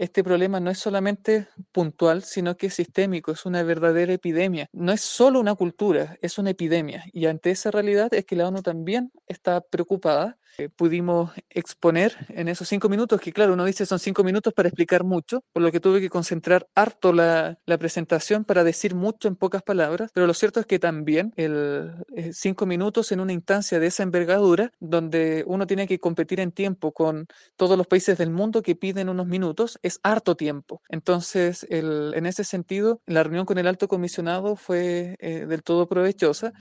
este problema no es solamente puntual, sino que es sistémico, es una verdadera epidemia. No es solo una cultura, es una epidemia. Y ante esa realidad es que la ONU también está preocupada. Pudimos exponer en esos 5 minutos, que claro, uno dice son 5 minutos para explicar mucho, por lo que tuve que concentrar harto la presentación para decir mucho en pocas palabras, pero lo cierto es que también 5 minutos en una instancia de esa envergadura, donde uno tiene que competir en tiempo con todos los países del mundo que piden unos minutos, es harto tiempo. Entonces, en ese sentido, la reunión con el alto comisionado fue del todo provechosa.